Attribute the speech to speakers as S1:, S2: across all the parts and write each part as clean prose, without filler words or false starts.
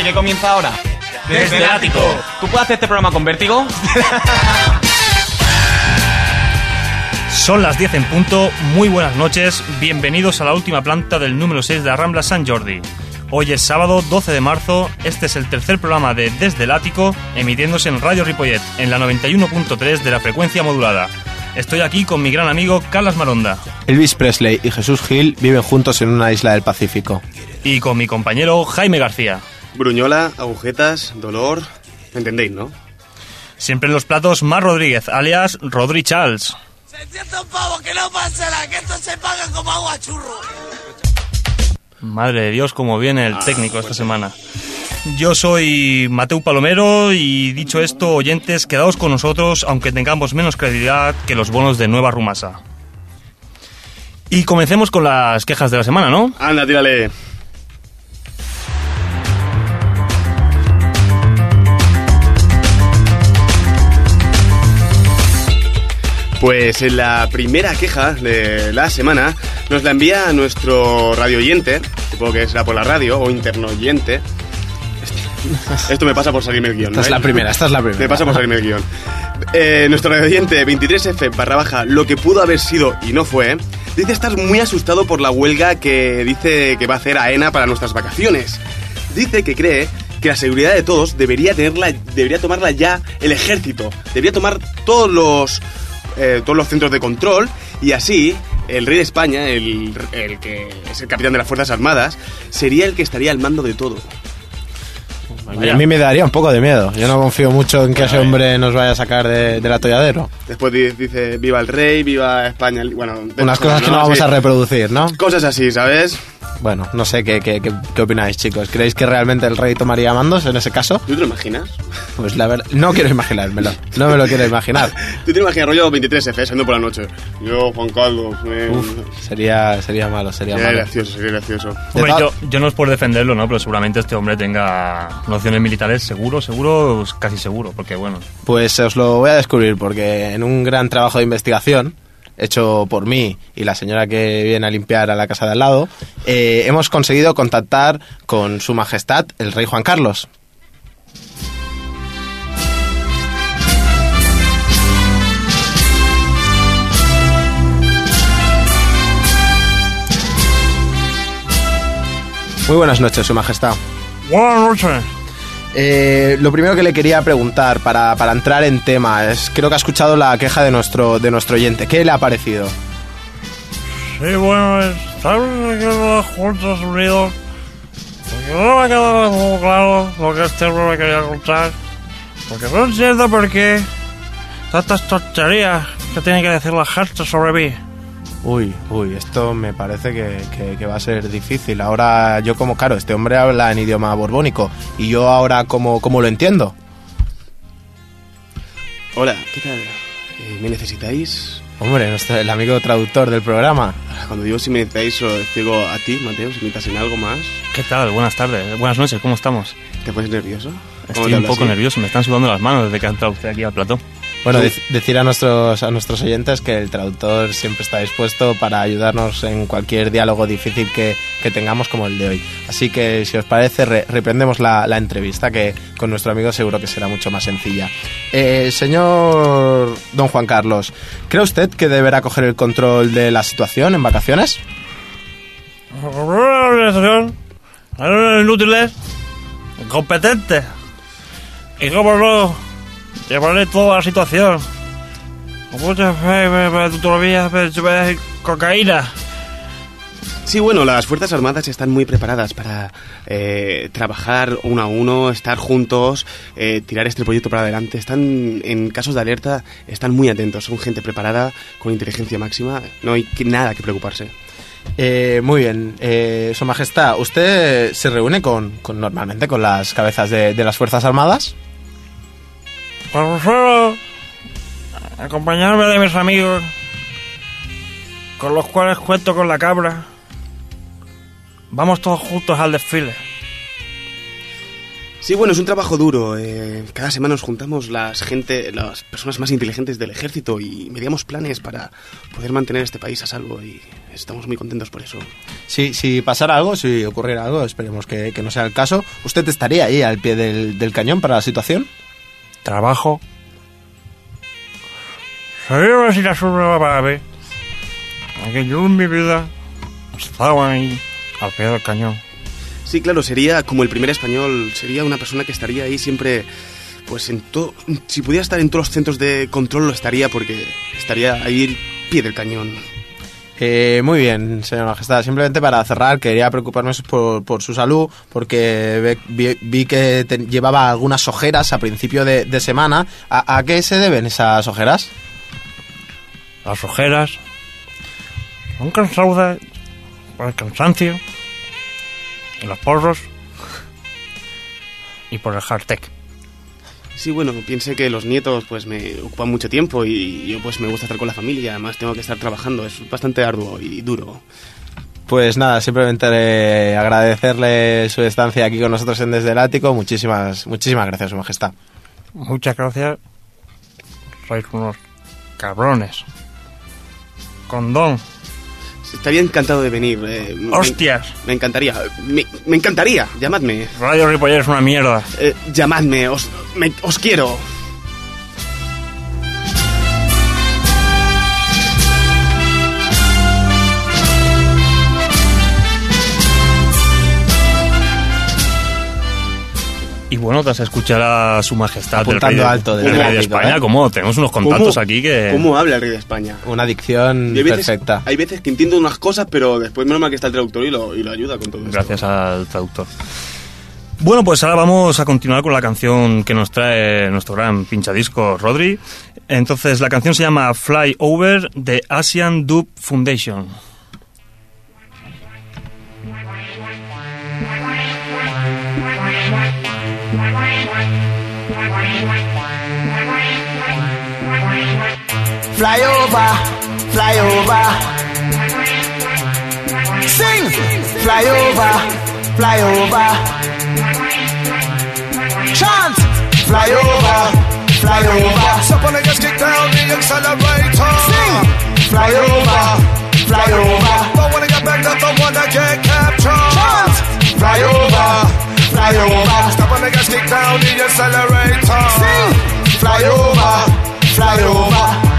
S1: que comienza ahora.
S2: Desde el ático.
S1: ¿Tú puedes hacer este programa con vértigo?
S3: Son las 10 en punto, muy buenas noches, bienvenidos a la última planta del número 6 de la Rambla Sant Jordi. Hoy es sábado 12 de marzo, este es el tercer programa de Desde el ático, emitiéndose en Radio Ripollet, en la 91.3 de la frecuencia modulada. Estoy aquí con mi gran amigo Carlos Maronda.
S4: Elvis Presley y Jesús Gil viven juntos en una isla del Pacífico.
S3: Y con mi compañero Jaime García.
S5: Bruñola, agujetas, dolor... ¿Me entendéis, no?
S3: Siempre en los platos, Mar Rodríguez, alias Rodri Charles.
S6: 600 pavos, que no pasará, que esto se paga como agua churro.
S3: Madre de Dios, cómo viene el técnico esta semana. Yo soy Mateu Palomero y dicho esto, oyentes, quedaos con nosotros aunque tengamos menos credibilidad que los bonos de Nueva Rumasa. Y comencemos con las quejas de la semana, ¿no?
S5: Anda, tírale. Pues en la primera queja de la semana nos la envía nuestro radio oyente, supongo que será por la radio, o interno oyente. Esto me pasa por salirme el guión, ¿no?
S4: Esta es la primera.
S5: Me pasa por salirme el guión. Nuestro radio oyente 23F / lo que pudo haber sido y no fue, dice estar muy asustado por la huelga que dice que va a hacer AENA para nuestras vacaciones. Dice que cree que la seguridad de todos debería tomarla ya el ejército. Debería tomar todos los centros de control y así el rey de España, el que es el capitán de las Fuerzas Armadas, sería el que estaría al mando de todo.
S4: A mí me daría un poco de miedo. Yo no confío mucho en que ese hombre nos vaya a sacar del atolladero.
S5: Después dice viva el rey, viva España. Bueno,
S4: unas cosas que no vamos a reproducir, ¿no?
S5: Cosas así, ¿sabes?
S4: Bueno, no sé qué opináis, chicos. ¿Creéis que realmente el rey tomaría mandos en ese caso?
S5: ¿Tú te lo imaginas?
S4: Pues la verdad, no quiero imaginármelo. No me lo quiero imaginar.
S5: ¿Tú te imaginas rollo 23F saliendo por la noche? Yo, Juan Carlos...
S4: Sería malo, sería malo.
S5: Sería gracioso.
S3: Hombre, yo no es por defenderlo, ¿no? Pero seguramente este hombre tenga nociones militares, seguro, casi seguro, porque bueno...
S4: Pues os lo voy a descubrir, porque en un gran trabajo de investigación hecho por mí y la señora que viene a limpiar a la casa de al lado, hemos conseguido contactar con Su Majestad el Rey Juan Carlos. Muy buenas noches, Su Majestad.
S3: Buenas noches.
S4: Lo primero que le quería preguntar para entrar en tema es, creo que ha escuchado la queja de nuestro oyente. ¿Qué le ha parecido?
S3: Sí, bueno, ¿sabes que los Estados Unidos? Porque no me ha quedado muy claro lo que este hombre me quería contar. Porque no entiendo por qué tantas tonterías que tienen que decir la gente sobre mí.
S4: Uy, esto me parece que va a ser difícil. Ahora yo claro, este hombre habla en idioma borbónico. ¿Y yo ahora cómo lo entiendo?
S5: Hola, ¿qué tal? ¿Me necesitáis?
S4: Hombre, el amigo traductor del programa.
S5: Cuando digo si me necesitáis, os digo a ti, Mateo, si necesitas en algo más.
S3: ¿Qué tal? Buenas tardes, buenas noches, ¿cómo estamos?
S5: ¿Te pones nervioso?
S3: Estoy un poco nervioso, me están sudando las manos desde que ha entrado usted aquí al plató.
S4: Bueno, decir a nuestros oyentes que el traductor siempre está dispuesto para ayudarnos en cualquier diálogo difícil que tengamos como el de hoy. Así que, si os parece, reprendemos la entrevista, que con nuestro amigo seguro que será mucho más sencilla. Señor don Juan Carlos, ¿cree usted que deberá coger el control de la situación en vacaciones?
S3: Inútiles, incompetentes, y cómo no llevaré toda la situación con mucha fe, todavía cocaína.
S5: Sí, bueno, las Fuerzas Armadas están muy preparadas para trabajar uno a uno, estar juntos, tirar este proyecto para adelante. Están, en casos de alerta, están muy atentos. Son gente preparada, con inteligencia máxima. No hay nada que preocuparse.
S4: Muy bien. Su Majestad, ¿usted se reúne normalmente con las cabezas de las Fuerzas Armadas?
S3: Pues prefiero acompañarme de mis amigos, con los cuales cuento con la cabra. Vamos todos juntos al desfile.
S5: Sí, bueno, es un trabajo duro. Cada semana nos juntamos las personas más inteligentes del ejército y mediamos planes para poder mantener este país a salvo y estamos muy contentos por eso.
S4: Sí, si pasara algo, si ocurriera algo, esperemos que no sea el caso. ¿Usted estaría ahí al pie del cañón para la situación?
S2: Trabajo. ¿Sabías si la suave? Que yo en mi vida estaba ahí al pie del cañón.
S5: Sí, claro, sería como el primer español, sería una persona que estaría ahí siempre, pues en todo, si pudiera estar en todos los centros de control lo estaría porque estaría ahí al pie del cañón.
S4: Muy bien, señor Majestad. Simplemente para cerrar, quería preocuparme por su salud, porque vi que llevaba algunas ojeras a principio de semana. ¿A qué se deben esas ojeras?
S2: Las ojeras son cansadas por el cansancio, y los porros y por el hardtech.
S5: Sí, bueno, piense que los nietos pues me ocupan mucho tiempo y yo pues me gusta estar con la familia, además tengo que estar trabajando, es bastante arduo y duro.
S4: Pues nada, simplemente agradecerle su estancia aquí con nosotros en Desde el Ático. Muchísimas gracias, Su Majestad.
S2: Muchas gracias. Sois unos cabrones. Condón.
S5: Estaría encantado de venir.
S2: ¡Hostias!
S5: Me encantaría. Me encantaría. Llamadme.
S2: Radio Ripoller es una mierda.
S5: Llamadme. Os quiero.
S3: Y bueno, tras escuchar a Su Majestad
S4: Apuntando alto
S3: del Rey de España, como tenemos unos contactos aquí que...
S5: ¿Cómo habla el Rey de España?
S4: Una dicción perfecta.
S5: Hay veces que entiendo unas cosas, pero después menos mal que está el traductor y lo ayuda con todo esto.
S3: Gracias al traductor. Bueno, pues ahora vamos a continuar con la canción que nos trae nuestro gran pinchadiscos, Rodri. Entonces, la canción se llama Fly Over de Asian Dub Foundation.
S6: Fly over, fly over. Sing! Fly over, fly over. Chant! Fly over, fly over. Somebody just kick down the accelerator. Sing! Fly over, fly over. Don't wanna get back up, don't wanna get captured. Chant! Fly over, fly over. Stop on the gas, kick down the accelerator. Sing! Fly over, fly over.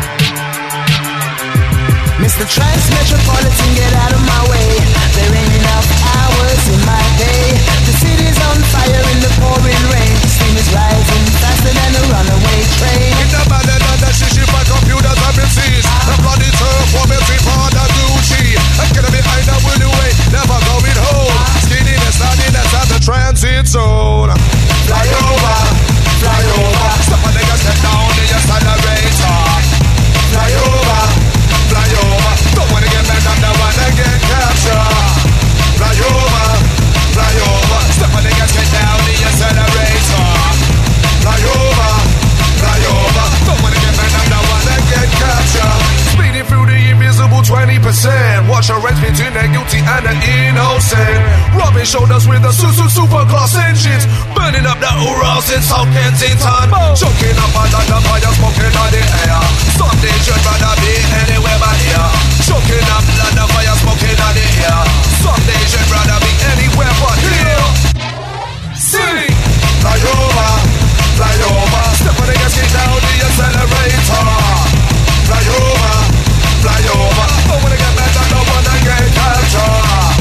S6: Mr. Trans-Metropolitan, get out of my way. There ain't enough hours in my day. The city's on fire in the pouring rain. The steam is rising faster than a runaway train. In the battle on the shishi for computers and MCs. The bloody turf for me for the duty. I'm gonna be behind the winning way, never going home. Skinniness, naughtiness at the transit zone. Fly over, fly over. Stop on the gas, get down the accelerator. Fly over, fly over. Don't wanna get back, I'm the one that get captured. Fly over, fly over. Step on the gas, get down the accelerator. Fly over, fly over. Don't wanna get back, I'm the one that get captured. Speeding through the invisible 20%. Watch your range between the guilty and the innocent. Rubbing shoulders with the super class engines. Burning up the Urals in South Kensington. Choking up under the fire, smoking on the air. Someday should rather be anywhere but here. Choking up under fire, smoking on the air. Someday should rather be anywhere but here. Sing! Fly over, fly over. Step on the gas, kick down the accelerator. Fly over, fly over. Don't wanna get mad, I don't wanna get captured.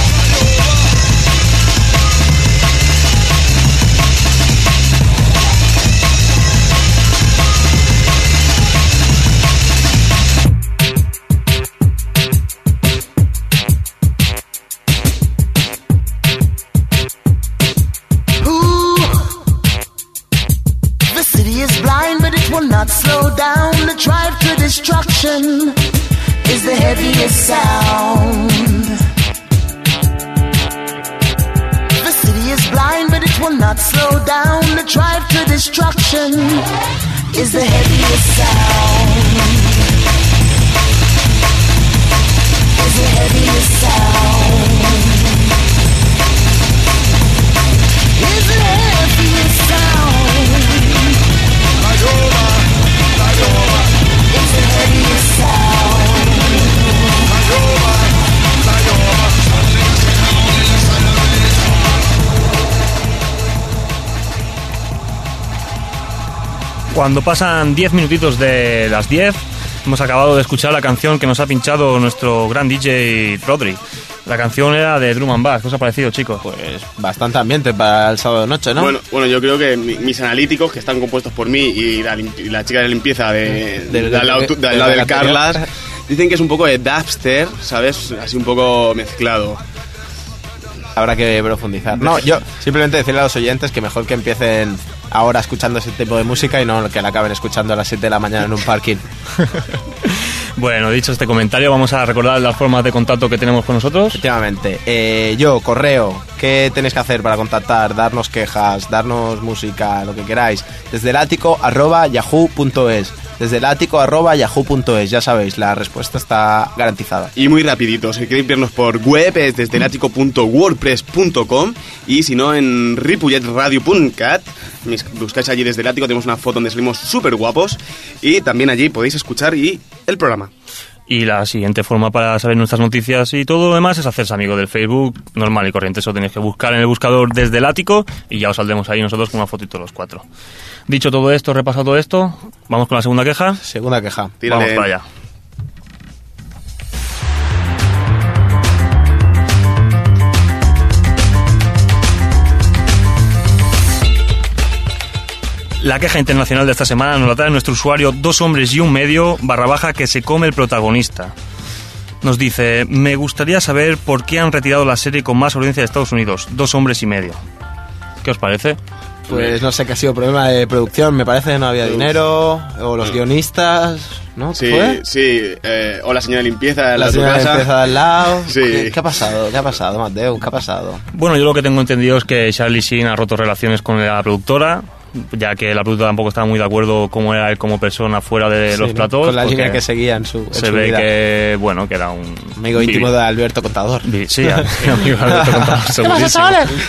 S6: Not slow down, the drive to destruction is the heaviest sound. The city is blind, but it will not slow down. The drive to destruction is the heaviest sound. Is the heaviest sound. Is the heaviest
S3: Cuando pasan 10 minutitos de las 10, hemos acabado de escuchar la canción que nos ha pinchado nuestro gran DJ Rodri. La canción era de Drum and Bass. ¿Qué os ha parecido, chicos?
S4: Pues bastante ambiente para el sábado de noche, ¿no?
S5: Bueno, yo creo que mis analíticos, que están compuestos por mí y la chica de limpieza del lado del Carlas, dicen que es un poco de dubstep, ¿sabes? Así un poco mezclado.
S4: Habrá que profundizar. No, yo simplemente decirle a los oyentes que mejor que empiecen ahora escuchando ese tipo de música y no que la acaben escuchando a las 7 de la mañana en un parking.
S3: Bueno, dicho este comentario, vamos a recordar las formas de contacto que tenemos con nosotros.
S4: Efectivamente. Yo, correo, ¿qué tenéis que hacer para contactar? Darnos quejas, darnos música, lo que queráis. Desde el ático @yahoo.es. Desde el ático @yahoo.es. Ya sabéis, la respuesta está garantizada.
S5: Y muy rapidito, si queréis vernos por web es desde el ático.wordpress.com y si no en ripolletradio.cat. Buscáis allí Desde el Ático, tenemos una foto donde salimos súper guapos y también allí podéis escuchar el programa.
S3: Y la siguiente forma para saber nuestras noticias y todo lo demás es hacerse amigo del Facebook normal y corriente. Eso tenéis que buscar en el buscador Desde el Ático y ya os saldremos ahí nosotros con una fotito los 4. Dicho todo esto, repasado todo esto, vamos con la segunda queja.
S4: Segunda queja.
S5: Tírale.
S3: Vamos para allá. La queja internacional de esta semana nos la trae nuestro usuario 2 hombres y un medio / que se come el protagonista. Nos dice: me gustaría saber por qué han retirado la serie con más audiencia de Estados Unidos, 2 hombres y medio. ¿Qué os parece?
S4: Pues no sé qué ha sido problema de producción, me parece que no había dinero, o los guionistas, ¿no?
S5: Sí,
S4: ¿Fue?
S5: sí, o la señora de limpieza
S4: La señora de limpieza al lado.
S5: Sí.
S4: ¿Qué ha pasado? ¿Qué ha pasado, Mateo? ¿Qué ha pasado?
S3: Bueno, yo lo que tengo entendido es que Charlie Sheen ha roto relaciones con la productora, ya que la productora tampoco estaba muy de acuerdo cómo era él como persona fuera de los
S4: ¿no?
S3: platós.
S4: Con la
S3: porque
S4: línea que seguía en su
S3: se
S4: su
S3: ve
S4: vida.
S3: que, bueno, que era un
S4: Amigo íntimo de Alberto Contador.
S3: Sí, amigo de Alberto Contador, segurísimo.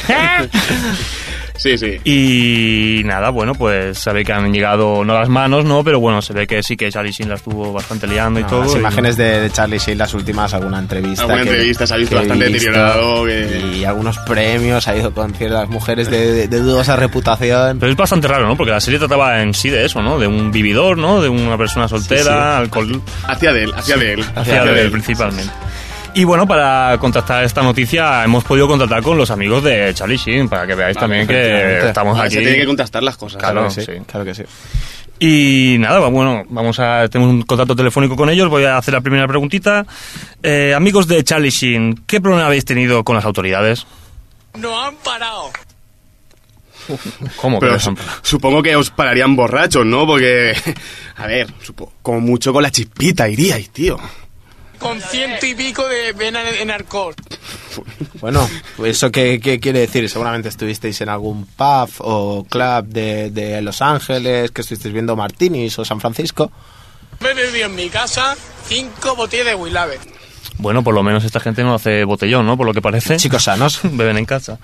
S5: Sí, sí.
S3: Y nada, bueno, pues se ve que han llegado, no las manos, ¿no? Pero bueno, se ve que sí que Charlie Sheen la estuvo bastante liando y todo.
S4: Las
S3: y
S4: imágenes de Charlie Sheen, las últimas, alguna entrevista.
S5: Alguna entrevista se ha visto bastante deteriorado.
S4: Y algunos premios, ha ido con ciertas mujeres de dudosa reputación.
S3: Pero es bastante raro, ¿no? Porque la serie trataba en sí de eso, ¿no? De un vividor, ¿no? De una persona soltera, alcohol...
S5: Hacia de él.
S3: Hacia de él, principalmente. Y bueno, para contactar esta noticia hemos podido contactar con los amigos de Charlie Sheen, para que veáis también que estamos aquí.
S5: Se tiene que contrastar las cosas.
S3: Claro,
S4: Sí,
S3: sí.
S4: claro que sí.
S3: Y nada, bueno, tenemos un contacto telefónico con ellos. Voy a hacer la primera preguntita. Amigos de Charlie Sheen, ¿qué problema habéis tenido con las autoridades?
S7: ¡No han parado!
S3: ¿Cómo que
S5: Pero
S3: les han parado?
S5: supongo que os pararían borrachos, ¿no? Porque, a ver, como mucho con la chispita iríais, tío.
S7: Con 100 y pico de vena en alcohol.
S4: Bueno, ¿eso qué quiere decir? Seguramente estuvisteis en algún pub o club de Los Ángeles, que estuvisteis viendo Martinis o San Francisco.
S7: Me he bebido en mi casa 5 botellas de Willave.
S3: Bueno, por lo menos esta gente no hace botellón, ¿no? Por lo que parece.
S4: Chicos sanos.
S3: Beben en casa.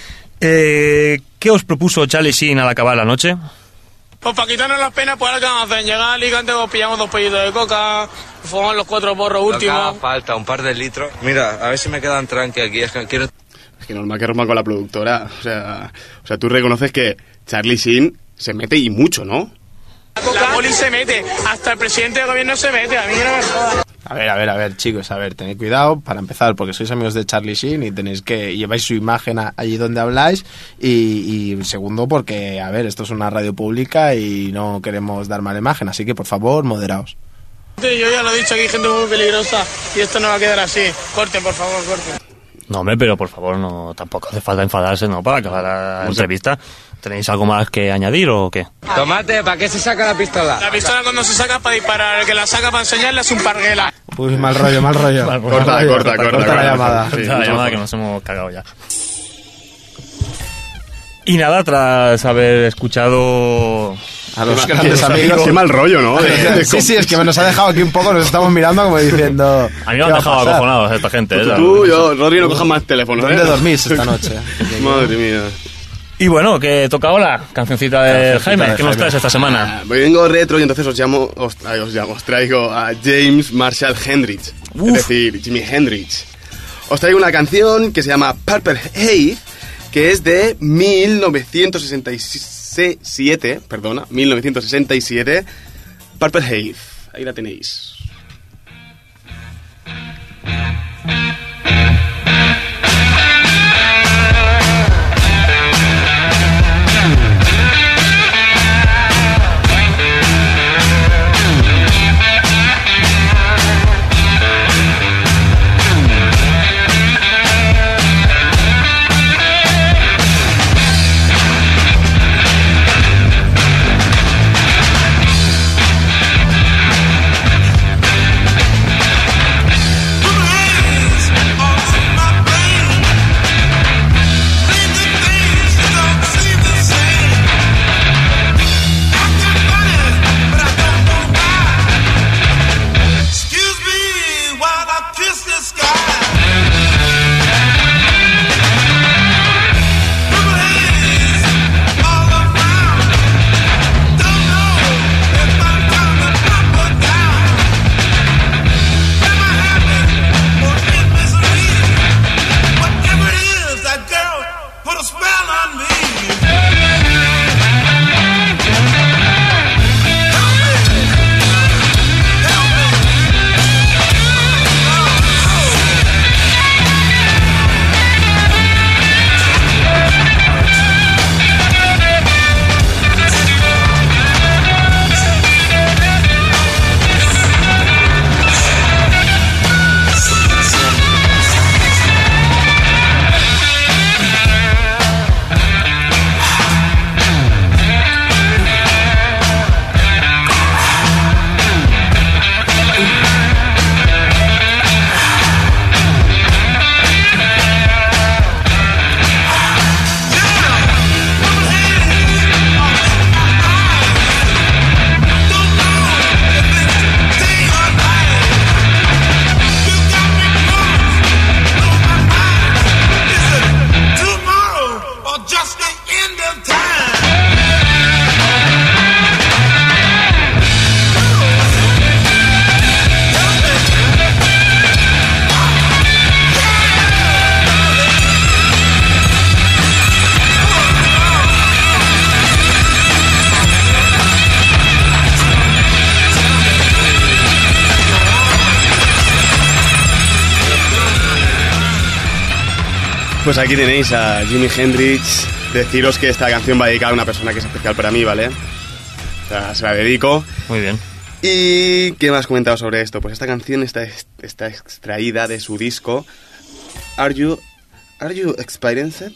S3: ¿Qué os propuso Charlie Sheen al acabar la noche?
S7: Pues para quitarnos las penas, pues ahora que vamos a hacer, llegar al Alicante, pues pillamos 2 pellitos de coca, fumamos los 4 porros últimos.
S8: Falta un par de litros. Mira, a ver si me quedan tranqui aquí. Es que quiero...
S5: Es que normal que rompa con la productora. O sea, tú reconoces que Charlie Sheen se mete y mucho, ¿no?
S7: La poli se mete, hasta el presidente del gobierno se mete, a mí no me jodas.
S4: A ver, chicos, tened cuidado para empezar, porque sois amigos de Charlie Sheen y tenéis que lleváis su imagen allí donde habláis y segundo porque, a ver, esto es una radio pública y no queremos dar mala imagen, así que por favor, moderaos.
S7: Yo ya lo he dicho, aquí hay gente muy peligrosa y esto no va a quedar así. Corten, por favor, corten.
S3: No, hombre, pero por favor, no, tampoco hace falta enfadarse, ¿no? Para acabar la entrevista. ¿Tenéis algo más que añadir o qué?
S8: Tomate, ¿para qué se saca la pistola?
S7: La pistola cuando se saca para disparar, el que la saca para enseñarle es un parguela.
S4: Uy, mal rollo.
S5: Corta
S4: la llamada.
S3: Sí, la llamada que nos hemos cagado ya. Y nada, tras haber escuchado
S4: A los grandes amigos.
S5: Qué mal rollo, ¿no?
S4: Sí, es que nos ha dejado aquí un poco, nos estamos mirando como diciendo...
S3: A mí me han dejado acojonados esta gente.
S5: Tú, yo, Rodri, no cojan más teléfonos.
S4: ¿Dónde dormís esta noche?
S5: Madre mía.
S3: Y bueno, que toca ahora, cancioncita de Jaime. ¿Qué nos traes esta semana?
S5: Vengo retro y entonces os traigo a James Marshall Hendrix. Es decir, Jimi Hendrix. Os traigo una canción que se llama Purple Haze, que es de 1967, perdona, 1967, Purple Haze. Ahí la tenéis. Pues aquí tenéis a Jimi Hendrix. Deciros que esta canción va dedicada a una persona que es especial para mí, ¿vale? O sea, se la dedico.
S3: Muy bien.
S5: ¿Y qué me has comentado sobre esto? Pues esta canción está extraída de su disco Are You Experienced?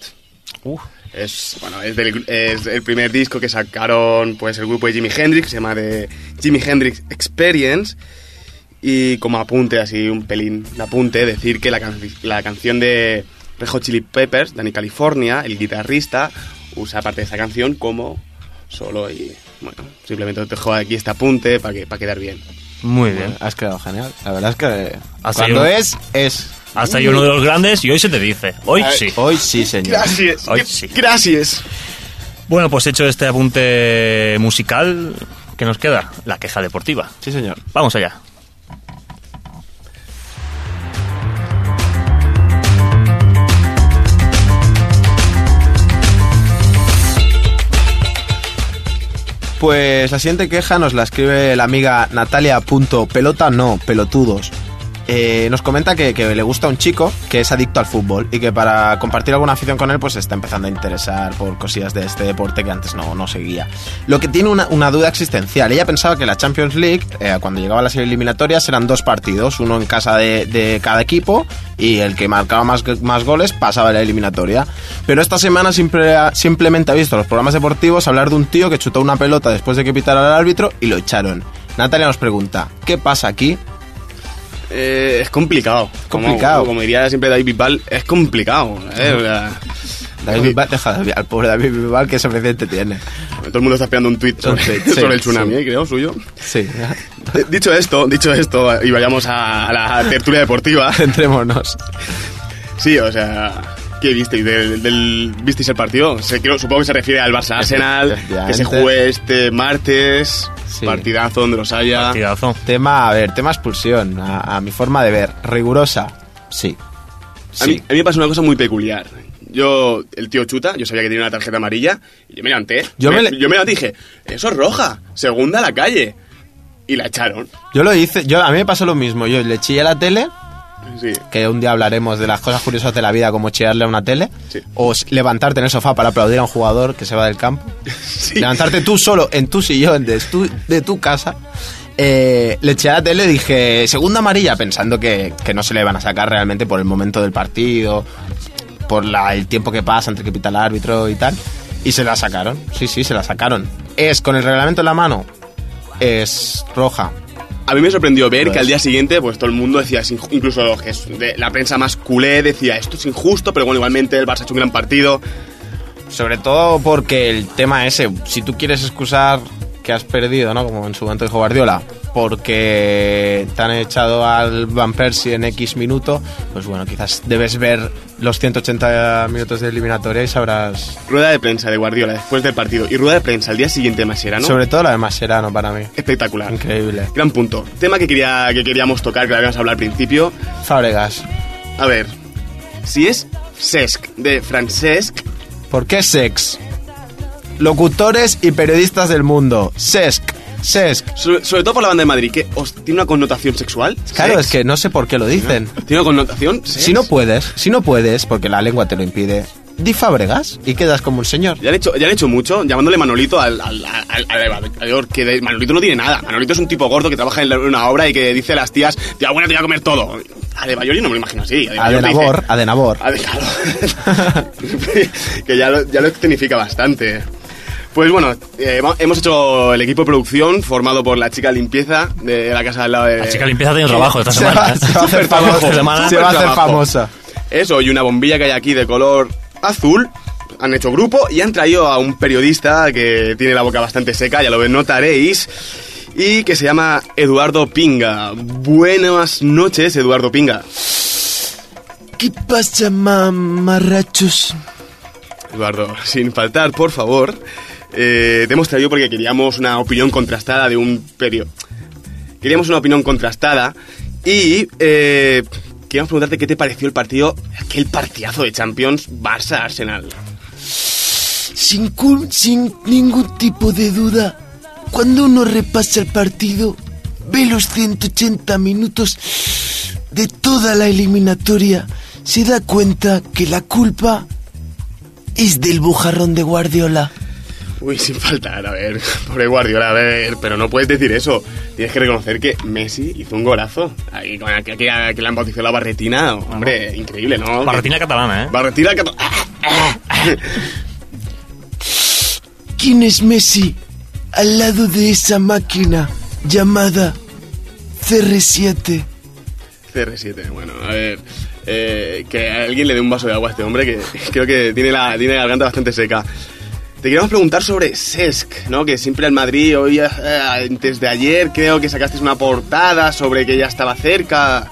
S5: Es el primer disco que sacaron pues el grupo de Jimi Hendrix, se llama de Jimi Hendrix Experience. Y como apunte, así un pelín de apunte, decir que la canción de Red Hot Chili Peppers, Danny California, el guitarrista, usa parte de esa canción como solo y bueno, simplemente te dejo aquí este apunte para quedar bien.
S3: Muy bien.
S4: Has quedado genial. La verdad es que
S3: Hasta
S4: cuando
S3: yo-
S4: es...
S3: Hasta ahí uno de los grandes y hoy se te dice. Hoy sí.
S4: Hoy sí, señor.
S5: Gracias.
S3: Hoy sí.
S5: Gracias.
S3: Bueno, pues hecho este apunte musical, ¿qué nos queda? La queja deportiva.
S4: Sí, señor.
S3: Vamos allá.
S4: Pues la siguiente queja nos la escribe la amiga Natalia.pelota, no, pelotudos. Nos comenta que le gusta un chico que es adicto al fútbol y que para compartir alguna afición con él pues se está empezando a interesar por cosillas de este deporte que antes no seguía. Lo que tiene una duda existencial. Ella pensaba que la Champions League, cuando llegaba a las eliminatorias, eran 2 partidos, uno en casa de cada equipo y el que marcaba más goles pasaba a la eliminatoria. Pero esta semana simplemente ha visto los programas deportivos hablar de un tío que chutó una pelota después de que pitara el árbitro y lo echaron. Natalia nos pregunta, ¿qué pasa aquí?
S5: Es complicado.
S4: Complicado.
S5: Como diría siempre David Bisbal, es complicado.
S4: David Bisbal, deja al pobre David Bisbal, que suficiente tiene.
S5: Todo el mundo está esperando un tuit sobre,
S4: Sí,
S5: sobre el tsunami,
S4: sí.
S5: creo, suyo.
S4: Sí,
S5: Dicho esto, y vayamos a la tertulia deportiva.
S4: centrémonos.
S5: Sí, o sea, ¿qué visteis? ¿Visteis el partido? Supongo que se refiere al Barça-Arsenal, que se juegue este martes.
S4: Sí.
S5: Partidazo donde los haya.
S3: Partidazo.
S4: Tema expulsión, a mi forma de ver. Rigurosa, sí.
S5: A mí me pasa una cosa muy peculiar. el tío chuta, yo sabía que tenía una tarjeta amarilla, y yo me levanté.
S4: Yo me
S5: levanté y dije, eso es roja, segunda a la calle. Y la echaron.
S4: Yo lo hice, a mí me pasó lo mismo. Yo le chillé a la tele,
S5: Sí.
S4: que un día hablaremos de las cosas curiosas de la vida, como chillarle a una tele,
S5: Sí.
S4: o levantarte en el sofá para aplaudir a un jugador que se va del campo.
S5: Sí.
S4: Levantarte tú solo en tu sillón de tu casa. Le eché a la tele y dije, segunda amarilla, pensando que no se le van a sacar realmente por el momento del partido, por el tiempo que pasa entre que pita el árbitro y tal. Y se la sacaron, sí, se la sacaron. Es con el reglamento en la mano, es roja.
S5: A mí me sorprendió ver
S4: Pues.
S5: que al día siguiente, pues todo el mundo decía, incluso la prensa más culé decía, esto es injusto, pero bueno, igualmente el Barça ha hecho un gran partido.
S4: Sobre todo porque el tema ese, si tú quieres excusar que has perdido, ¿no? Como en su momento dijo Guardiola, porque te han echado al Van Persie en X minuto, pues bueno, quizás debes ver los 180 minutos de eliminatoria y sabrás...
S5: Rueda de prensa de Guardiola después del partido y rueda de prensa al día siguiente de Mascherano.
S4: Sobre todo la de Mascherano para mí.
S5: Espectacular.
S4: Increíble.
S5: Gran punto. Tema que queríamos tocar, que lo habíamos hablado al principio.
S4: Fábregas.
S5: A ver, si es Cesc de Francesc,
S4: ¿Por qué sex? Locutores y periodistas del mundo. Cesc.
S5: sobre todo por la banda de Madrid, que tiene una connotación sexual.
S4: Claro,
S5: Sex.
S4: es que no sé por qué lo dicen.
S5: Tiene una connotación. Sex.
S4: Si no puedes, porque la lengua te lo impide, di Fábregas y quedas como un señor.
S5: Ya han hecho mucho, llamándole Manolito al evador, que Manolito no tiene nada. Manolito es un tipo gordo que trabaja en una obra y que dice a las tías, tía buena, te voy a comer todo. A De Bayor yo no me lo imagino así.
S4: Adenabor.
S5: Claro. Que ya lo escenifica bastante. Pues bueno, hemos hecho el equipo de producción formado por la chica de limpieza de la casa al lado de...
S3: La chica limpieza tiene trabajo esta semana.
S4: Se va a hacer
S5: trabajo,
S4: famosa. Se va a hacer
S5: trabajo.
S4: famosa.
S5: Eso, y una bombilla que hay aquí de color azul. Han hecho grupo y han traído a un periodista que tiene la boca bastante seca, ya lo notaréis, y que se llama Eduardo Pinga. Buenas noches, Eduardo Pinga.
S9: ¿Qué pasa, mamarrachos?
S5: Eduardo, sin faltar, por favor, te hemos traído porque queríamos una opinión contrastada de un periodista. Queríamos una opinión contrastada y queríamos preguntarte qué te pareció el partido, aquel partidazo de Champions Barça-Arsenal.
S9: Sin ningún tipo de duda, cuando uno repasa el partido, ve los 180 minutos de toda la eliminatoria, se da cuenta que la culpa es del bujarrón de Guardiola.
S5: Uy, sin faltar, a ver, pobre Guardiola, a ver, pero no puedes decir eso. Tienes que reconocer que Messi hizo un golazo. Ahí, con aquel que le han bautizado la Barretina, hombre, increíble, ¿no?
S3: Barretina catalana, ¿eh?
S5: Barretina catalana.
S9: ¿Quién es Messi al lado de esa máquina llamada CR7?
S5: CR7, bueno, a ver, que alguien le dé un vaso de agua a este hombre que creo que tiene la garganta bastante seca. Te queríamos preguntar sobre Cesc, ¿no? Que siempre el Madrid, hoy, antes de ayer, creo que sacasteis una portada sobre que ya estaba cerca.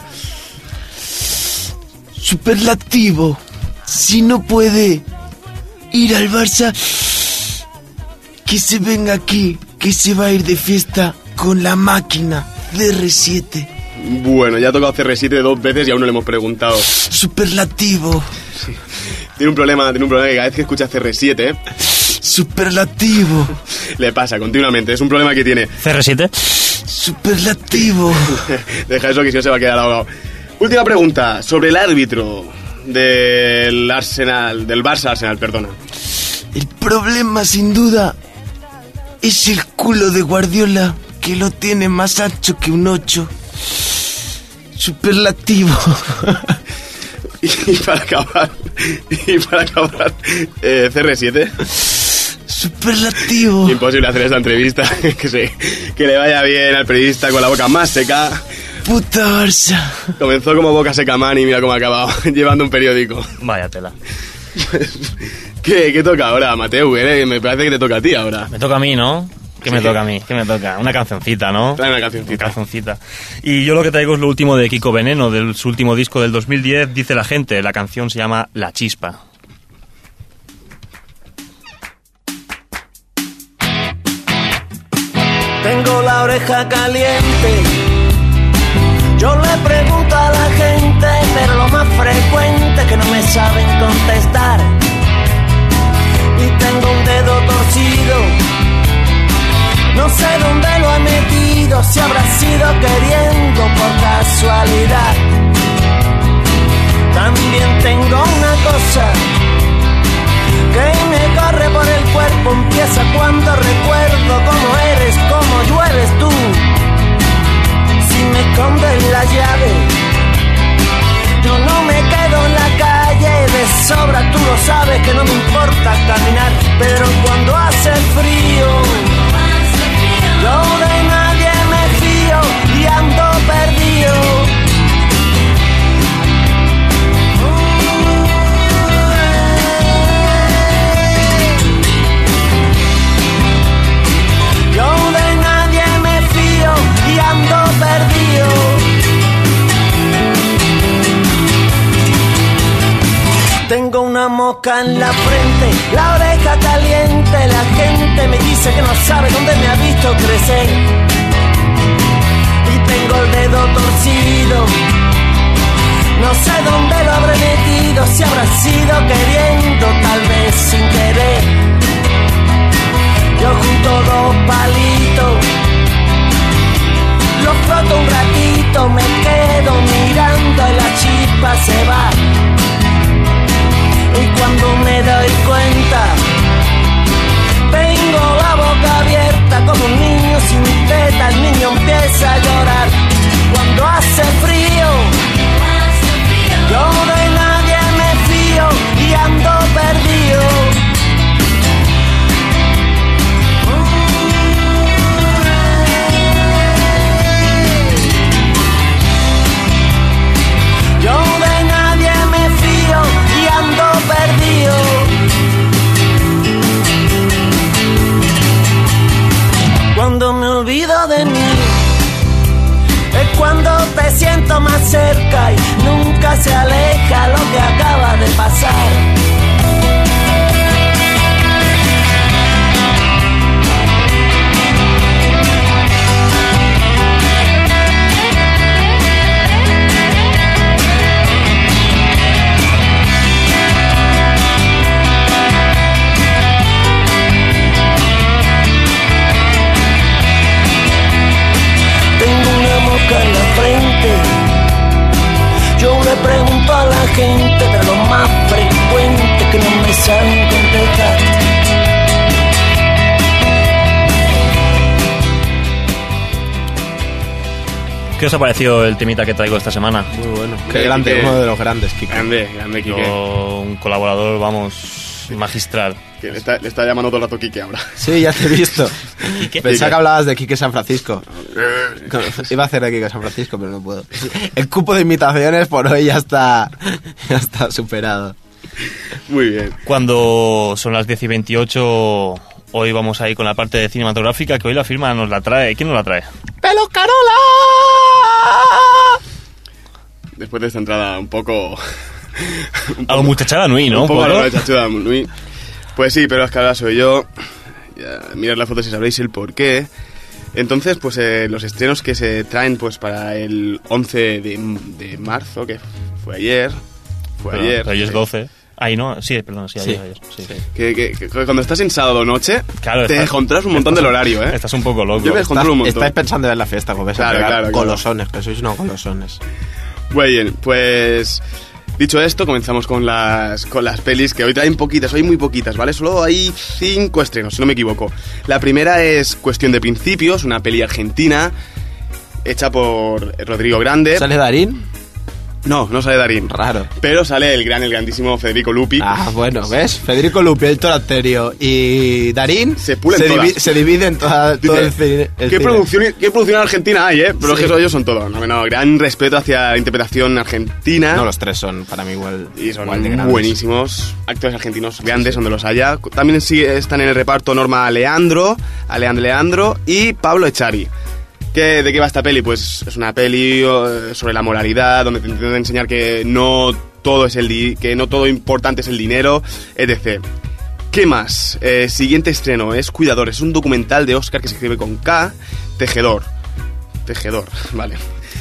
S9: Superlativo. Si no puede ir al Barça, que se venga aquí, que se va a ir de fiesta con la máquina CR7.
S5: Bueno, ya ha tocado CR7 2 veces y aún no le hemos preguntado.
S9: Superlativo.
S5: Sí. Tiene un problema que cada vez que escucha CR7...
S9: Superlativo.
S5: Le pasa continuamente, es un problema que tiene.
S3: ¿CR7?
S9: Superlativo.
S5: Deja eso que si no se va a quedar ahogado. Última pregunta, sobre el árbitro del Arsenal, del Barça Arsenal, perdona.
S9: El problema sin duda es el culo de Guardiola, que lo tiene más ancho que un 8. Superlativo.
S5: Y para acabar, CR7.
S9: Superlativo.
S5: Imposible hacer esta entrevista, que le vaya bien al periodista con la boca más seca.
S9: Puta Barça.
S5: Comenzó como boca seca man y mira cómo ha acabado, llevando un periódico.
S3: Vaya tela.
S5: ¿Qué toca ahora, Mateu? Me parece que te toca a ti ahora.
S3: Me toca a mí, ¿no? ¿Qué me
S5: Sí.
S3: toca a mí? ¿Qué me toca? Una cancioncita, ¿no?
S5: Trae una cancioncita.
S3: Una cancioncita. Y yo lo que traigo es lo último de Kiko Veneno, de su último disco del 2010, Dice la gente. La canción se llama La Chispa.
S6: Tengo la oreja caliente Yo le pregunto a la gente, pero lo más frecuente es que no me saben contestar. Y tengo un dedo torcido, no sé dónde lo he metido, si habrá sido queriendo por casualidad. También tengo una cosa que me corre por el cuerpo, empieza cuando recuerdo cómo eres, cómo llueves tú. Si me escondes la llave, yo no me quedo en la calle de sobra, tú lo sabes que no me importa caminar, pero cuando hace frío, yo de nadie me fío y ando perdido. Yo de nadie me fío y ando perdido. Tengo una mosca en la frente, la oreja caliente, la gente me dice que no sabe dónde me ha visto crecer. Y tengo el dedo torcido, no sé dónde lo habré metido, si habrá sido queriendo, tal vez sin querer. Yo junto dos palitos, los froto un ratito, me quedo mirando y la chispa se va. Y cuando me doy cuenta, tengo la boca abierta como un niño sin teta, el niño empieza a llorar. Cuando hace frío, yo de nadie me fío y ando perdido. Yo de nadie me fío y ando perdido. Cuando me olvido de mí, es cuando te siento más cerca y nunca se aleja lo que acaba de pasar. En la frente, yo le pregunto a la gente, pero lo más frecuente que no me saben contestar.
S3: ¿Qué os ha parecido el temita que traigo esta semana?
S4: Muy bueno. Qué grande, uno de los grandes, Kike.
S5: Grande, Kike.
S3: Un colaborador, vamos, magistral.
S5: Que le está llamando todo el rato Kike ahora.
S4: Sí, ya te he visto. Pensaba que hablabas de Kike San Francisco. Iba a hacer de Kike San Francisco, pero no puedo. El cupo de imitaciones por hoy ya está superado.
S5: Muy bien.
S3: Cuando son las 10:28, hoy vamos a ir con la parte de cinematográfica, que hoy la firma nos la trae. ¿Quién nos la trae?
S4: ¡Pelo Carola!
S5: Después de esta entrada un poco
S3: A lo muchachada Nui, ¿no?
S5: Un poco a lo muchachada Nui. Pues sí, pero es que ahora soy yo. Ya, mirad las fotos y sabréis el porqué. Entonces, pues los estrenos que se traen pues para el 11 de marzo, que fue ayer.
S3: Pero hoy es 12. Ay, no, sí, perdón, sí, ayer. Sí.
S5: Que cuando estás en sábado noche,
S3: claro,
S5: te descontrolas un montón del horario, ¿eh?
S3: Estás un poco loco.
S5: Yo me descontrolo un montón.
S4: Estáis pensando en la fiesta, como ves,
S5: claro,
S4: golosones, que sois unos golosones.
S5: Muy bien, pues dicho esto, comenzamos con las pelis, que hoy traen poquitas, hoy muy poquitas, ¿vale? Solo hay 5 estrenos, si no me equivoco. La primera es Cuestión de Principios, una peli argentina hecha por Rodrigo Grande.
S4: ¿Sale Darín?
S5: No sale Darín.
S4: Raro.
S5: Pero sale el grandísimo Federico Lupi.
S4: Ah, bueno, ¿ves? Federico Lupi, el Toraterio y Darín se dividen todo el cine.
S5: ¿Qué producción argentina hay, Pero sí. Es que ellos son todos. No, gran respeto hacia la interpretación argentina.
S4: No, los tres son para mí igual.
S5: Y son
S4: igual de grandes.
S5: Buenísimos. Actores argentinos grandes, donde los haya. También están en el reparto Norma Leandro y Pablo Echari. ¿De qué va esta peli? Pues es una peli sobre la moralidad, donde te intentan enseñar que no todo importante es el dinero, etc. ¿Qué más? Siguiente estreno es Cuidador, es un documental de Oscar que se escribe con K, Tejedor, vale.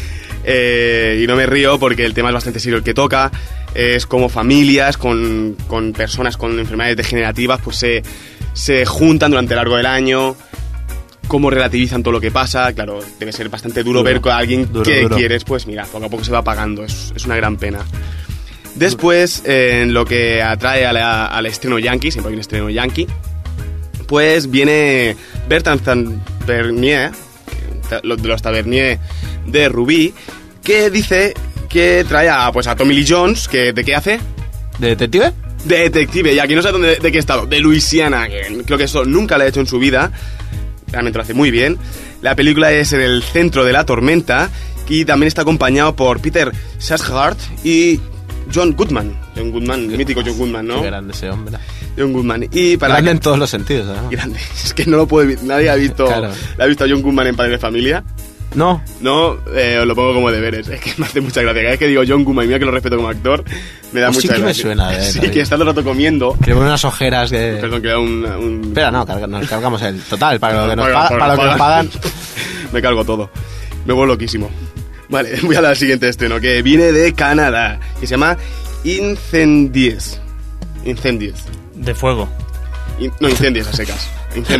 S5: Y no me río porque el tema es bastante serio el que toca. Es como familias con personas con enfermedades degenerativas pues se juntan durante el largo del año, cómo relativizan todo lo que pasa. Claro, debe ser bastante duro ver con alguien que quieres, pues mira, poco a poco se va apagando, es una gran pena. Después, en lo que atrae al estreno yankee, siempre hay un estreno yankee, pues viene Bertrand Tavernier, de los Tavernier de Rubí, que dice que trae a Tommy Lee Jones, que ¿de qué hace?
S4: ¿De detective?
S5: De detective, ya que no sé de qué estado, de Luisiana, que creo que eso nunca lo ha hecho en su vida, realmente lo hace muy bien. La película es en el centro de la tormenta y también está acompañado por Peter Sarsgaard y John Goodman, el mítico John Goodman, ¿no?
S4: Qué grande ese hombre.
S5: John Goodman. Y para
S4: grande en todos los sentidos, ¿no?
S5: Grande, es que no lo puede, nadie ha visto,
S4: claro.
S5: ¿La ha visto a John Goodman en Padre de Familia?
S4: No.
S5: No, os lo pongo como deberes. Es que me hace mucha gracia. Cada vez que digo John Goodman, mira que lo respeto como actor, me da mucha gracia.
S4: Sí que me suena,
S5: Sí, que está todo el rato comiendo.
S4: Que pone unas ojeras que...
S5: Perdón, que da un...
S4: Espera, no, nos cargamos el total, para lo que nos pagan.
S5: Me cargo todo. Me vuelvo loquísimo. Vale, voy a la siguiente estreno, que viene de Canadá, que se llama Incendies.
S3: De fuego.
S5: No, Incendies a secas.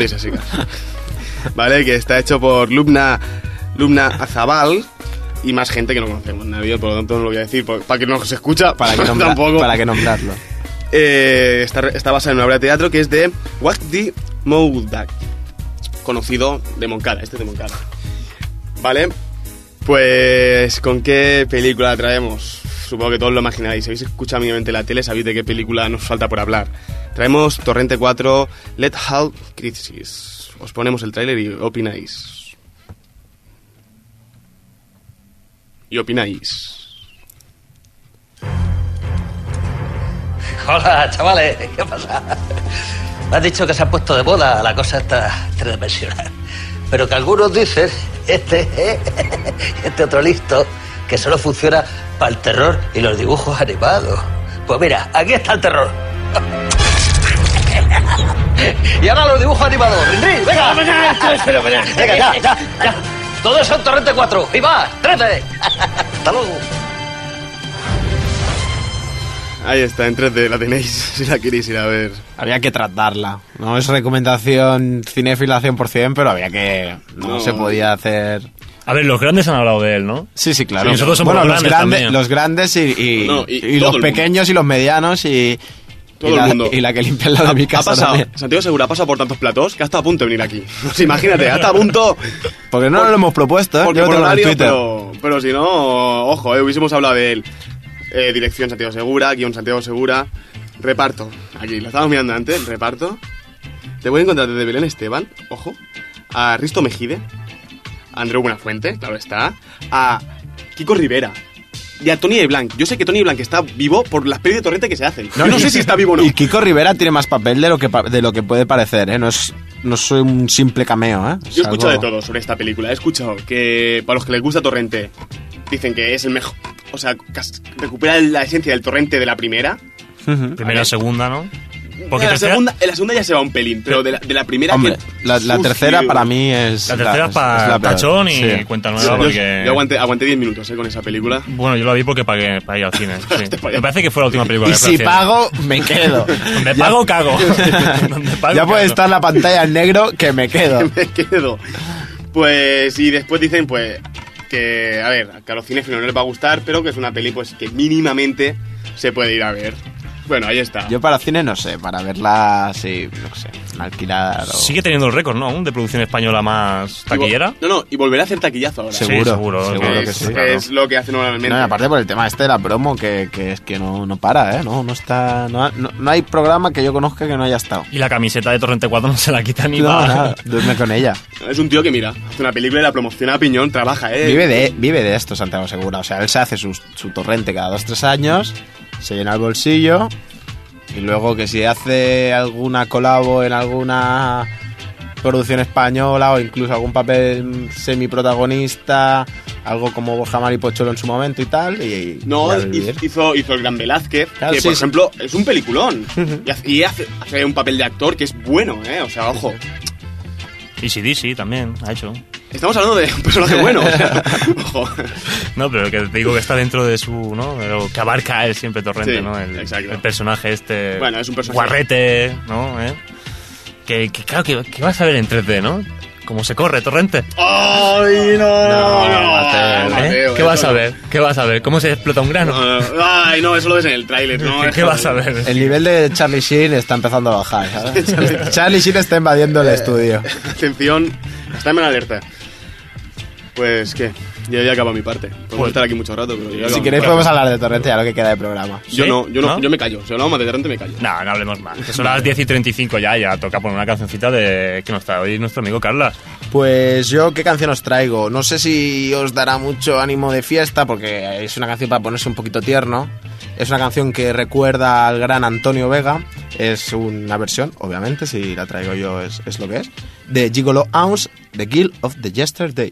S5: Vale, que está hecho por Lubna Azabal y más gente que no conocemos nadie, por lo tanto no lo voy a decir para que no se escucha,
S4: para que nombrarlo.
S5: Está basado en una obra de teatro que es de Wajdi Moudak, conocido de Moncada, de Moncada. Vale, pues ¿con qué película traemos? Supongo que todos lo imagináis. Si habéis escuchado mínimamente la tele, sabéis de qué película nos falta por hablar. Traemos Torrente 4, Let Halt Crisis. Os ponemos el tráiler y opináis.
S10: Hola, chavales, ¿qué pasa? Me has dicho que se ha puesto de moda la cosa esta tridimensional. Pero que algunos dicen, este otro listo, que solo funciona para el terror y los dibujos animados. Pues mira, aquí está el terror. Y ahora los dibujos animados. ¡Rin, venga! Venga, ya. Todo eso en Torrente 4. ¡Y va! ¡13! ¡Hasta luego!
S5: Ahí está, en 3D, la tenéis, si la queréis ir a ver.
S4: Había que tratarla. No es recomendación cinéfila 100%, pero había que... No se podía hacer...
S3: A ver, los grandes han hablado de él, ¿no?
S4: Sí, claro.
S3: Sí, nosotros somos
S4: los grandes y los pequeños y los medianos y...
S5: Todo el mundo.
S4: Y la que limpia al lado de mi casa también.
S5: Santiago Segura ha pasado por tantos platos que ha estado a punto de venir aquí. Pues imagínate, ha estado a punto...
S4: Porque no lo hemos propuesto, ¿eh?
S5: Porque por horario, pero si no, ojo, hubiésemos hablado de él. Dirección Santiago Segura, guión Santiago Segura. Reparto, aquí, lo estábamos mirando antes, reparto. Te voy a encontrar desde Belén Esteban, ojo. A Risto Mejide. A Andreu Buenafuente, claro está. A Kiko Rivera. Y a Tony Blanc. Yo sé que Tony Blanc está vivo por las pelis de Torrente que se hacen. No sé si está vivo o no.
S4: Y Kiko Rivera tiene más papel de lo que puede parecer, ¿eh? No soy un simple cameo, ¿eh?
S5: Yo he escuchado de todo sobre esta película. He escuchado que para los que les gusta Torrente dicen que es el mejor. O sea, recupera la esencia del Torrente de la primera.
S3: Primera, segunda, ¿no?
S5: Porque en la segunda ya se va un pelín, pero de la primera...
S4: Hombre, la tercera para mí es...
S3: La tercera es para Tachón y cuenta nueva, porque...
S5: Yo aguanté 10 minutos con esa película.
S3: Bueno, yo la vi porque pagué para ir al cine. Sí. Me parece que fue la última película
S4: y
S3: que
S4: si pago, me quedo.
S3: Donde pago, cago.
S4: Ya puede estar la pantalla en negro, que me quedo.
S5: Me quedo. Pues, y después dicen, pues, que, a ver, que a los cinéfilos no les va a gustar, pero que es una peli, pues, que mínimamente se puede ir a ver. Bueno, ahí está.
S4: Yo para cine no sé, para verla así, no sé, alquilar o...
S3: Sigue teniendo el récord, ¿no? Aún de producción española más taquillera.
S5: Y volverá a hacer taquillazo ahora.
S4: Seguro que sí.
S5: Es lo que hace normalmente.
S4: No, y aparte por el tema de la promo, que es que no para, ¿eh? No está... No hay programa que yo conozca que no haya estado.
S3: Y la camiseta de Torrente 4 no se la quita ni
S4: nada. Duerme con ella.
S5: Es un tío que, mira, hace una película y la promociona a piñón, trabaja,
S4: Vive de esto, Santiago Segura. O sea, él se hace su Torrente cada 2-3 años, se llena el bolsillo... Y luego que si hace alguna colabo en alguna producción española o incluso algún papel semiprotagonista, algo como Borja Maripocholo en su momento y tal.
S5: Hizo el Gran Velázquez, claro, que por ejemplo es un peliculón. Y hace un papel de actor que es bueno, o sea, ojo.
S3: Y sí, también ha hecho.
S5: Estamos hablando de un personaje bueno. O sea, ojo.
S3: No, pero que te digo que está dentro de su, ¿no? De lo que abarca él siempre Torrente,
S5: Sí,
S3: ¿no? El
S5: exacto.
S3: personaje este...
S5: Bueno, es un personaje...
S3: Guarrete, ¿no? Que claro, que vas a ver en 3D, ¿no? Cómo se corre, Torrente.
S5: ¡Ay, no! Mateo,
S3: ¿Qué vas a ver? ¿Qué vas a ver? ¿Cómo se explota un grano?
S5: Ay, no, eso lo ves en el tráiler, ¿no?
S3: ¿Qué vas a ver?
S4: El nivel de Charlie Sheen está empezando a bajar, ¿sabes? Charlie Sheen está invadiendo el estudio.
S5: Atención, está en alerta. Pues, ¿qué? Yo ya acabo mi parte. Podemos estar aquí mucho rato, pero yo
S4: Si queréis podemos hablar de Torrente ya lo que queda de programa.
S5: Yo
S3: ¿Sí?
S5: no,
S3: ¿No?
S5: yo me callo. Si hablamos más de Torrente, me callo.
S3: No, no hablemos más. Que son las 10:35 ya toca poner una cancioncita de que nos trae hoy nuestro amigo Carlas.
S4: Pues yo, ¿qué canción os traigo? No sé si os dará mucho ánimo de fiesta, porque es una canción para ponerse un poquito tierno. Es una canción que recuerda al gran Antonio Vega. Es una versión, obviamente, si la traigo yo es lo que es, de Gigolo Ounce, The Guild of the Yesterday.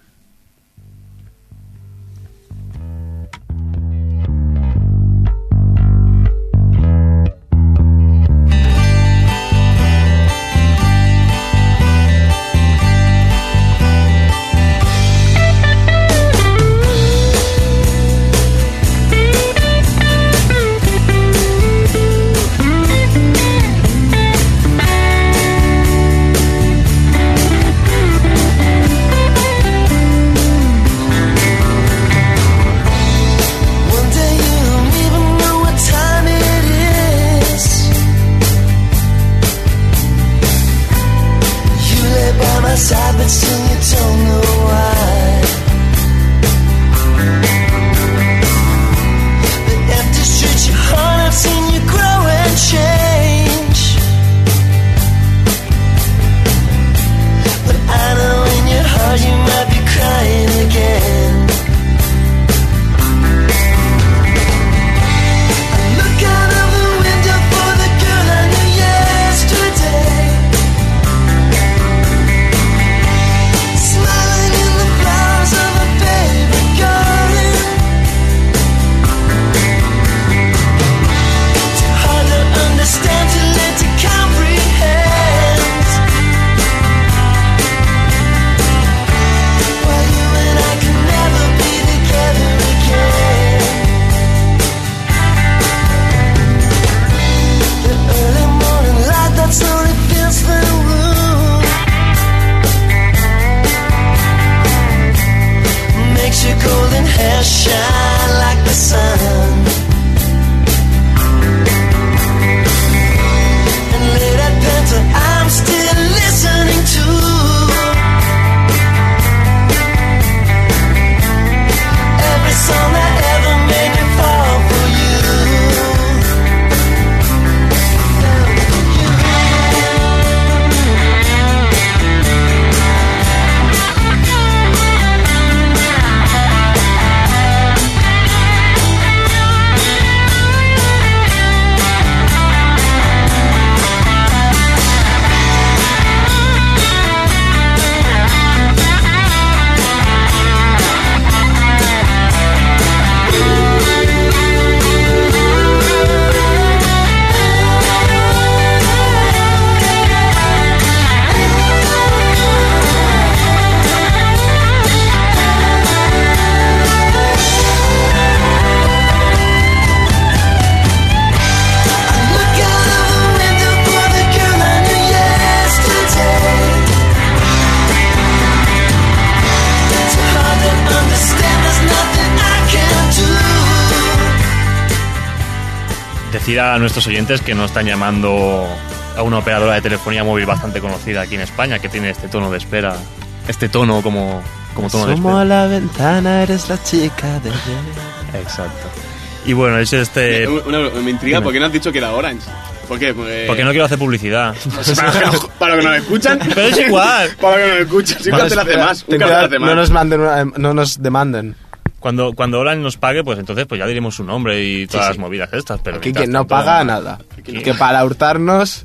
S3: Decir a nuestros oyentes que nos están llamando a una operadora de telefonía móvil bastante conocida aquí en España, que tiene este tono de espera, este tono como tono de espera.
S4: Sumo a la ventana, eres la chica de ayer.
S3: Exacto. Y bueno, es este...
S5: Me intriga, ¿por qué no has dicho que era Orange? ¿Por qué?
S3: Porque no quiero hacer publicidad.
S5: Para que nos escuchan.
S3: Pero es igual.
S5: Para que nos escuchan. Si un cartel hace más. Un cartel hace más.
S4: No nos demanden.
S3: Cuando Orange nos pague, pues entonces pues ya diremos su nombre y todas las movidas estas. Pero
S4: aquí quien no paga nada. Que para hurtarnos...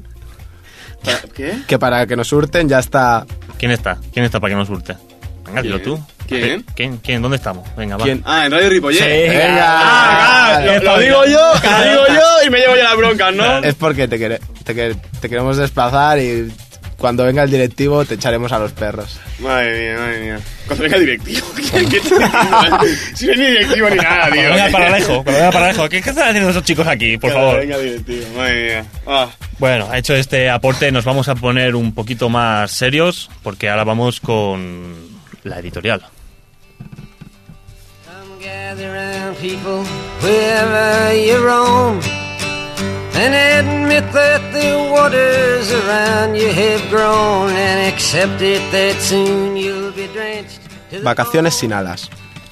S5: ¿Qué?
S4: Que para que nos hurten ya está...
S3: ¿Quién está? ¿Quién está para que nos hurte? Venga, dilo tú.
S5: ¿Quién?
S3: ¿Quién? ¿Dónde estamos? Venga, va.
S5: ¿Quién? Ah, en Radio Ripollet.
S3: Sí,
S5: venga. Lo digo yo y me llevo ya las broncas, ¿no?
S4: Es porque te queremos desplazar y cuando venga el directivo te echaremos a los perros.
S5: Madre mía. Cuando venga el directivo. Si no es ni directivo ni nada, tío.
S3: Cuando venga el Paralejo. ¿Qué están haciendo esos chicos aquí, por favor?
S5: Venga el directivo, madre mía.
S3: Bueno, hecho este aporte, nos vamos a poner un poquito más serios, porque ahora vamos con la editorial.
S11: Gather round people wherever you roam and admit that the waters around you have grown and accept it that soon you'll be drenched.
S4: Vacaciones sin alas.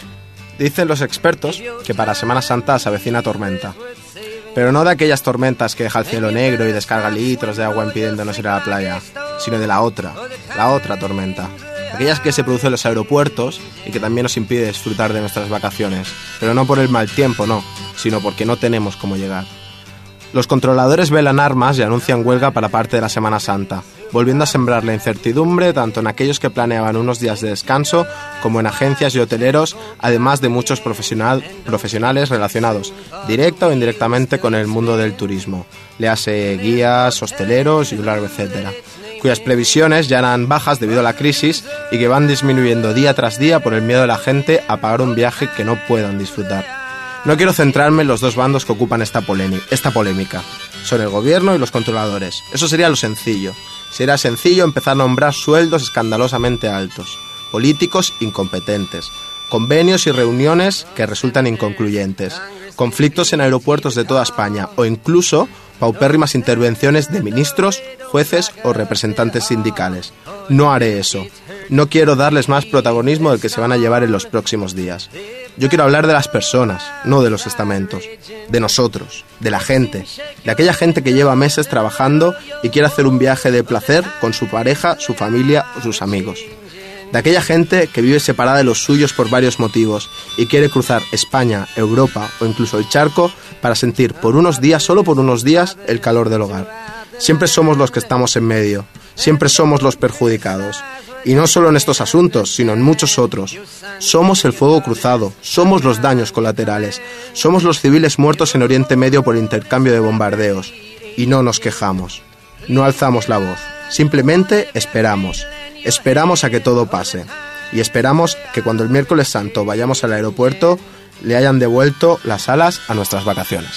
S4: Dicen los expertos que para Semana Santa se avecina tormenta. Pero no de aquellas tormentas que deja el cielo negro y descarga litros de agua impidiéndonos ir a la playa, sino de la otra tormenta. Aquellas que se producen en los aeropuertos y que también nos impide disfrutar de nuestras vacaciones. Pero no por el mal tiempo, no, sino porque no tenemos cómo llegar. Los controladores velan armas y anuncian huelga para parte de la Semana Santa, volviendo a sembrar la incertidumbre tanto en aquellos que planeaban unos días de descanso como en agencias y hoteleros, además de muchos profesionales relacionados, directa o indirectamente, con el mundo del turismo. Léase guías, hosteleros y un largo etcétera, cuyas previsiones ya eran bajas debido a la crisis y que van disminuyendo día tras día por el miedo de la gente a pagar un viaje que no puedan disfrutar. No quiero centrarme en los dos bandos que ocupan esta polémica. Son el gobierno y los controladores. Eso sería lo sencillo. Sería sencillo empezar a nombrar sueldos escandalosamente altos, políticos incompetentes, convenios y reuniones que resultan inconcluyentes, conflictos en aeropuertos de toda España o incluso paupérrimas intervenciones de ministros, jueces o representantes sindicales. No haré eso. No quiero darles más protagonismo del que se van a llevar en los próximos días. Yo quiero hablar de las personas, no de los estamentos, de nosotros, de la gente, de aquella gente que lleva meses trabajando y quiere hacer un viaje de placer con su pareja, su familia o sus amigos. De aquella gente que vive separada de los suyos por varios motivos y quiere cruzar España, Europa o incluso el charco para sentir por unos días, solo por unos días, el calor del hogar. Siempre somos los que estamos en medio, siempre somos los perjudicados. Y no solo en estos asuntos, sino en muchos otros. Somos el fuego cruzado, somos los daños colaterales, somos los civiles muertos en Oriente Medio por intercambio de bombardeos. Y no nos quejamos, no alzamos la voz, simplemente esperamos. Esperamos a que todo pase. Y esperamos que cuando el miércoles santo vayamos al aeropuerto, le hayan devuelto las alas a nuestras vacaciones.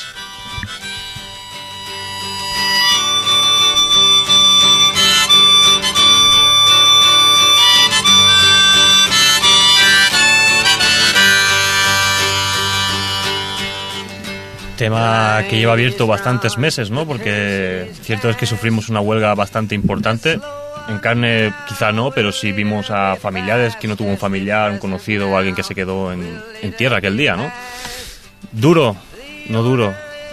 S3: Tema que lleva abierto bastantes meses, ¿no? Porque cierto es que sufrimos una huelga bastante importante. En carne quizá no, pero sí vimos a familiares, que no tuvo un familiar, un conocido o alguien que se quedó en tierra aquel día, ¿no? Duro, no duro.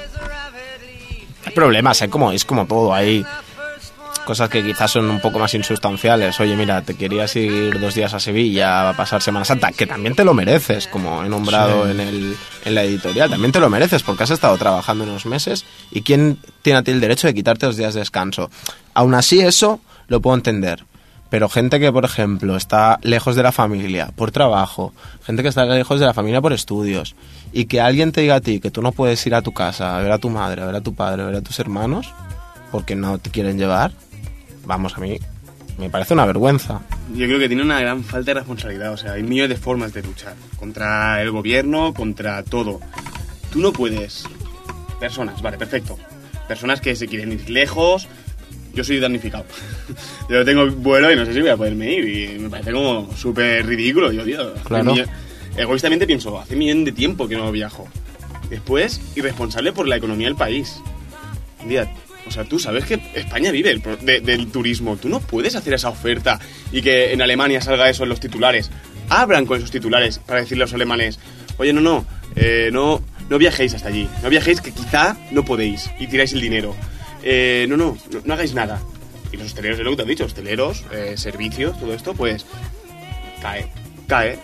S4: Hay problemas, es como todo, hay cosas que quizás son un poco más insustanciales. Oye, mira, te querías ir 2 días a Sevilla a pasar Semana Santa, que también te lo mereces, como he nombrado sí en la editorial, también te lo mereces porque has estado trabajando unos meses y ¿quién tiene a ti el derecho de quitarte 2 días de descanso? Aún así eso lo puedo entender, pero gente que, por ejemplo, está lejos de la familia por trabajo, gente que está lejos de la familia por estudios, y que alguien te diga a ti que tú no puedes ir a tu casa a ver a tu madre, a ver a tu padre, a ver a tus hermanos porque no te quieren llevar, vamos, a mí me parece una vergüenza.
S5: Yo creo que tiene una gran falta de responsabilidad. O sea, hay millones de formas de luchar contra el gobierno, contra todo. Tú no puedes... Personas, vale, perfecto. Personas que se quieren ir lejos. Yo soy damnificado. Yo tengo vuelo y no sé si voy a poderme ir. Y me parece como súper ridículo. Yo, tío,
S4: claro.
S5: Egoístamente pienso, hace 1 millón de tiempo que no viajo. Después, irresponsable por la economía del país. Un día... O sea, tú sabes que España vive del turismo. Tú no puedes hacer esa oferta y que en Alemania salga eso en los titulares. Abran con esos titulares para decirle a los alemanes, oye, no viajéis hasta allí. No viajéis, que quizá no podéis y tiráis el dinero. No hagáis nada. Y los hosteleros, es lo que te han dicho, hosteleros, servicios, todo esto, pues cae.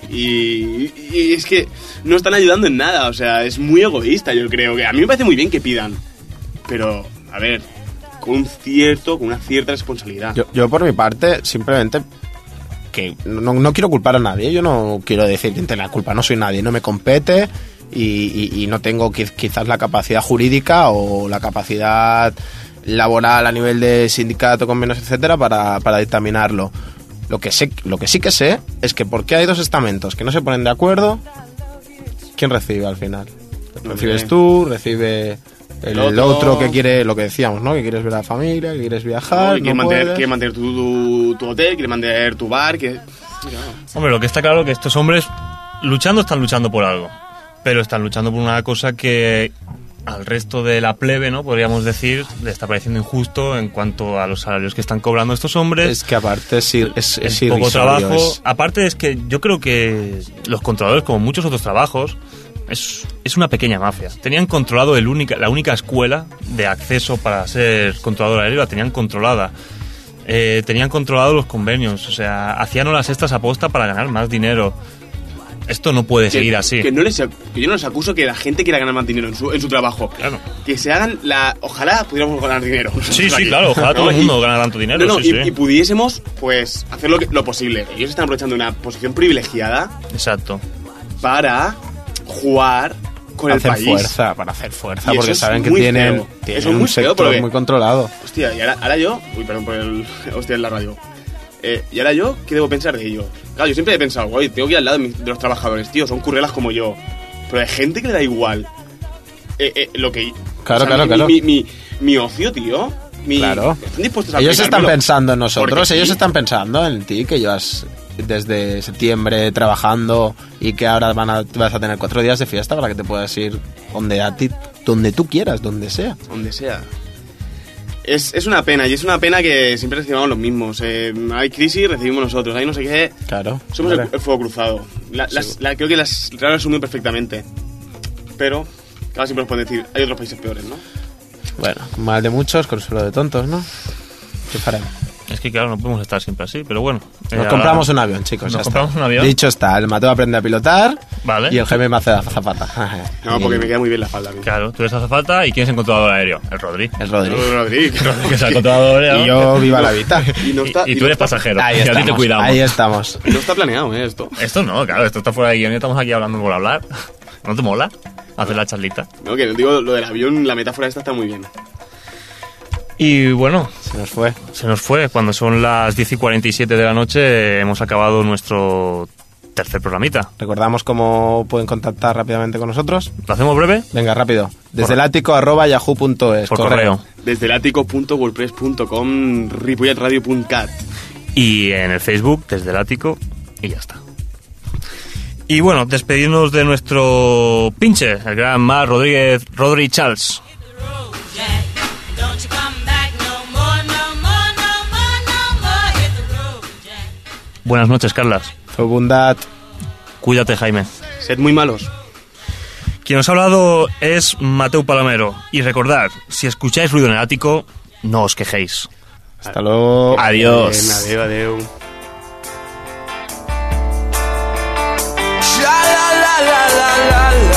S5: Y es que no están ayudando en nada. O sea, es muy egoísta, yo creo. Que a mí me parece muy bien que pidan, pero... A ver, con una cierta responsabilidad.
S4: Yo por mi parte, simplemente que no quiero culpar a nadie. Yo no quiero decir quién tiene la culpa, no soy nadie, no me compete y no tengo quizás la capacidad jurídica o la capacidad laboral a nivel de sindicato, convenios, etcétera, para dictaminarlo. Lo que sí que sé es que porque hay dos estamentos que no se ponen de acuerdo, ¿quién recibe al final? ¿Recibes tú? ¿Recibe el otro que quiere, lo que decíamos, ¿no? Que quieres ver a la familia, que quieres viajar,
S5: quiere mantener tu hotel, quiere mantener tu bar,
S3: Hombre, lo que está claro es que estos hombres están luchando por algo, pero están luchando por una cosa que al resto de la plebe, ¿no? Podríamos decir, le está pareciendo injusto en cuanto a los salarios que están cobrando estos hombres.
S4: Es que aparte es
S3: poco trabajo. Aparte es que yo creo que los controladores, como muchos otros trabajos, es una pequeña mafia. Tenían controlado la única escuela de acceso para ser controlador aéreo, la tenían controlada. Tenían controlado los convenios, o sea, hacían horas extras aposta para ganar más dinero. Esto no puede seguir así.
S5: Que yo no les acuso que la gente quiera ganar más dinero en su trabajo.
S3: Claro.
S5: Que se hagan ojalá pudiéramos ganar dinero.
S3: Sí, claro, ojalá todo el mundo gana tanto dinero.
S5: Y pudiésemos, pues, hacer lo posible. Ellos están aprovechando una posición privilegiada.
S3: Exacto.
S5: Para jugar con el país.
S4: Para hacer fuerza, porque saben que tienen un sector muy controlado.
S5: Hostia, y ahora yo... Uy, perdón por el... Hostia, en la radio. Y ahora yo, ¿qué debo pensar de ello? Claro, yo siempre he pensado, güey, tengo que ir al lado de los trabajadores, tío, son currelas como yo. Pero hay gente que le da igual lo que...
S4: Claro, claro.
S5: Mi ocio, tío.
S4: Claro.
S5: Están dispuestos a
S4: ellos están pensando en nosotros, ellos están pensando en ti, que llevas desde septiembre trabajando y que ahora vas a tener 4 días de fiesta para que te puedas ir donde tú quieras, donde sea.
S5: Donde sea. Es una pena, y es una pena que siempre recibamos los mismos. Hay crisis, recibimos nosotros. Hay no sé qué.
S4: Claro.
S5: Somos el fuego cruzado. Creo que las han resumido perfectamente. Pero, claro, siempre nos pueden decir, hay otros países peores, ¿no?
S4: Bueno, mal de muchos, consuelo de tontos, ¿no? ¿Qué faremos?
S3: Es que claro, no podemos estar siempre así, pero bueno.
S4: Nos compramos un avión, chicos.
S3: Nos compramos un avión.
S4: Dicho está, el Mateo aprende a pilotar.
S3: Vale.
S4: Y el Jaime me hace la zapata.
S5: No, porque me queda muy bien la falda.
S3: Claro, tú eres azafata y ¿quién es el controlador aéreo? El Rodri.
S4: El Rodri.
S3: Que es el controlador aéreo.
S4: Y yo viva la vida.
S3: Y tú eres pasajero.
S4: Ahí
S3: y
S4: estamos,
S3: a ti te cuidamos.
S4: Ahí estamos.
S5: No está planeado, esto.
S3: Esto no, claro, esto está fuera de guión y estamos aquí hablando por hablar. ¿No te mola hacer la charlita?
S5: No, que digo, lo del avión, la metáfora esta está muy bien.
S3: Y bueno,
S4: se nos fue.
S3: Cuando son las 10:47 de la noche hemos acabado nuestro tercer programita.
S4: Recordamos cómo pueden contactar rápidamente con nosotros.
S3: ¿Lo hacemos breve?
S4: Venga, rápido. Desde el ático@yahoo.es.
S3: Por correo.
S5: Desde el ático.wordpress.com, ripolletradio.cat.
S3: Y en el Facebook, Desde el Ático, y ya está. Y bueno, despedirnos de nuestro pinche, el gran Mar Rodri Charles. Buenas noches, Carlas.
S4: Fobundat.
S3: Cuídate, Jaime.
S5: Sed muy malos.
S3: Quien os ha hablado es Mateu Palomero. Y recordad, si escucháis ruido en el ático, no os quejéis.
S4: Hasta luego.
S3: Adiós.
S5: Adeu.
S6: La la la la la la.